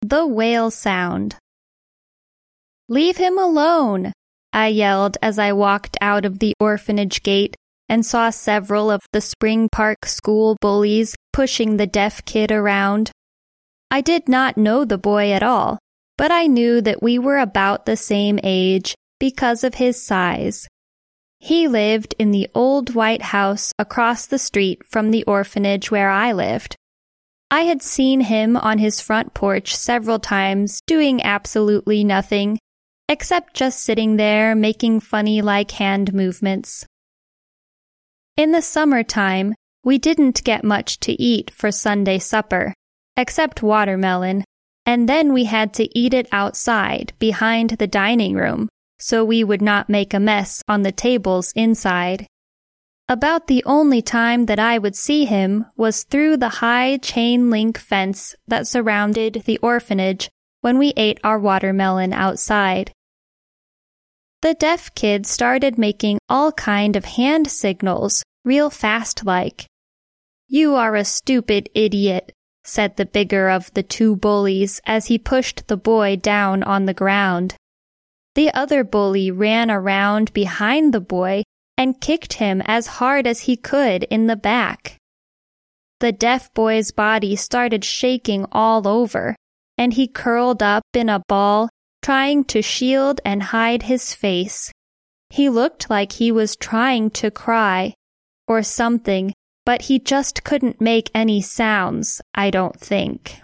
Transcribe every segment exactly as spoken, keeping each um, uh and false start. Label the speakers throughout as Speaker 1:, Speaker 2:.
Speaker 1: The Whale Sound. "Leave him alone!" I yelled as I walked out of the orphanage gate and saw several of the Spring Park school bullies pushing the deaf kid around. I did not know the boy at all, but I knew that we were about the same age because of his size. He lived in the old white house across the street from the orphanage where I lived. I had seen him on his front porch several times doing absolutely nothing, except just sitting there making funny-like hand movements. In the summertime, we didn't get much to eat for Sunday supper, except watermelon, and then we had to eat it outside behind the dining room, so we would not make a mess on the tables inside. About the only time that I would see him was through the high chain-link fence that surrounded the orphanage when we ate our watermelon outside. The deaf kid started making all kind of hand signals, real fast-like. "You are a stupid idiot," said the bigger of the two bullies as he pushed the boy down on the ground. The other bully ran around behind the boy and kicked him as hard as he could in the back. The deaf boy's body started shaking all over, and he curled up in a ball, trying to shield and hide his face. He looked like he was trying to cry, or something, but he just couldn't make any sounds, I don't think.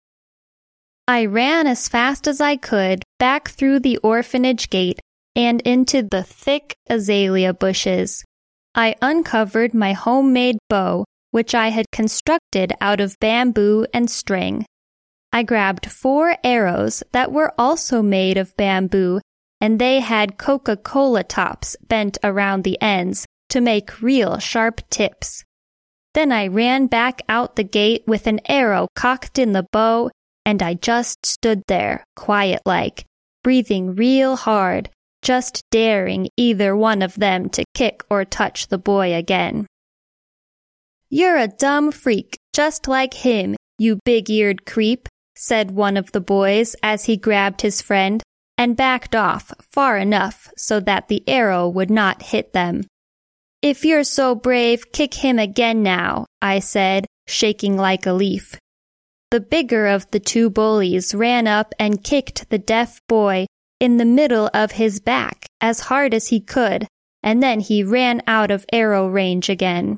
Speaker 1: I ran as fast as I could back through the orphanage gate and into the thick azalea bushes. I uncovered my homemade bow, which I had constructed out of bamboo and string. I grabbed four arrows that were also made of bamboo, and they had Coca-Cola tops bent around the ends to make real sharp tips. Then I ran back out the gate with an arrow cocked in the bow, and I just stood there, quiet-like, breathing real hard, just daring either one of them to kick or touch the boy again. "You're a dumb freak, just like him, you big-eared creep," said one of the boys as he grabbed his friend and backed off far enough so that the arrow would not hit them. "If you're so brave, kick him again now," I said, shaking like a leaf. The bigger of the two bullies ran up and kicked the deaf boy in the middle of his back as hard as he could, and then he ran out of arrow range again.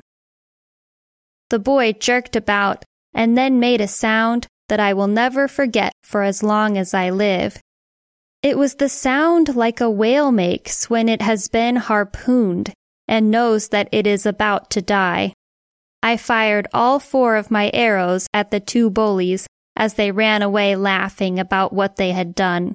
Speaker 1: The boy jerked about and then made a sound that I will never forget for as long as I live. It was the sound like a whale makes when it has been harpooned and knows that it is about to die. I fired all four of my arrows at the two bullies as they ran away laughing about what they had done.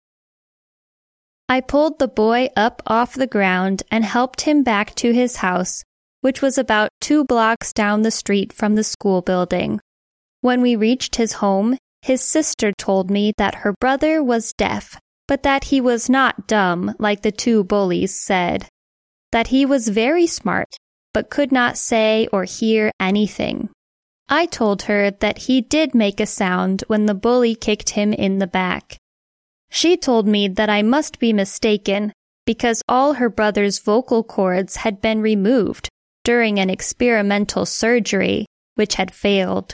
Speaker 1: I pulled the boy up off the ground and helped him back to his house, which was about two blocks down the street from the school building. When we reached his home, his sister told me that her brother was deaf, but that he was not dumb like the two bullies said. That he was very smart, but could not say or hear anything. I told her that he did make a sound when the bully kicked him in the back. She told me that I must be mistaken because all her brother's vocal cords had been removed during an experimental surgery, which had failed.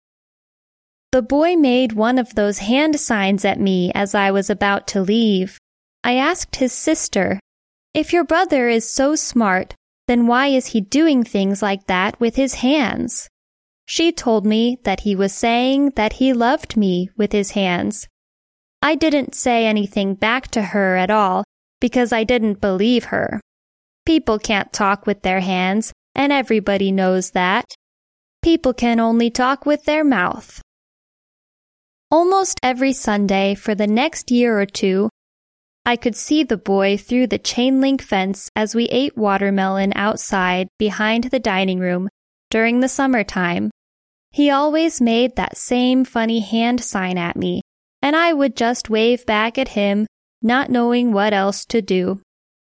Speaker 1: The boy made one of those hand signs at me as I was about to leave. I asked his sister, "If your brother is so smart, then why is he doing things like that with his hands?" She told me that he was saying that he loved me with his hands. I didn't say anything back to her at all because I didn't believe her. People can't talk with their hands, and everybody knows that. People can only talk with their mouth. Almost every Sunday for the next year or two, I could see the boy through the chain-link fence as we ate watermelon outside behind the dining room during the summertime. He always made that same funny hand sign at me, and I would just wave back at him, not knowing what else to do.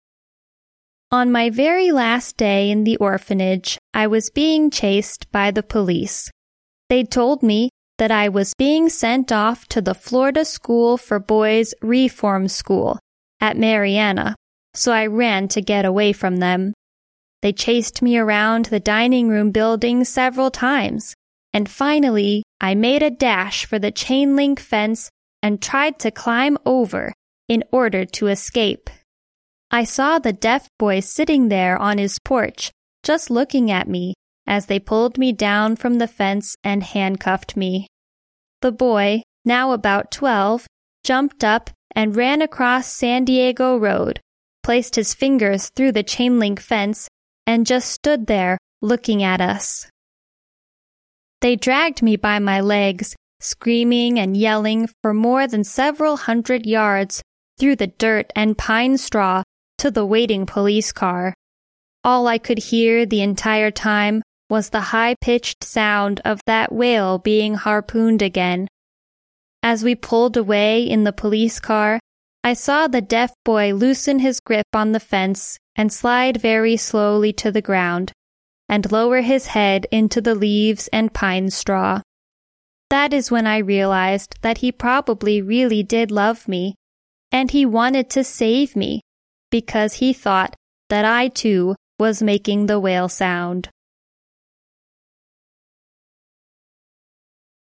Speaker 1: On my very last day in the orphanage, I was being chased by the police. They told me that I was being sent off to the Florida School for Boys Reform School at Marianna, so I ran to get away from them. They chased me around the dining room building several times, and finally I made a dash for the chain link fence and tried to climb over in order to escape. I saw the deaf boy sitting there on his porch, just looking at me as they pulled me down from the fence and handcuffed me. The boy, now about twelve, jumped up and ran across San Diego Road, placed his fingers through the chain link fence, and just stood there looking at us. They dragged me by my legs, screaming and yelling for more than several hundred yards through the dirt and pine straw to the waiting police car. All I could hear the entire time was the high-pitched sound of that whale being harpooned again. As we pulled away in the police car, I saw the deaf boy loosen his grip on the fence and slide very slowly to the ground, and lower his head into the leaves and pine straw. That is when I realized that he probably really did love me, and he wanted to save me, because he thought that I too was making the whale sound.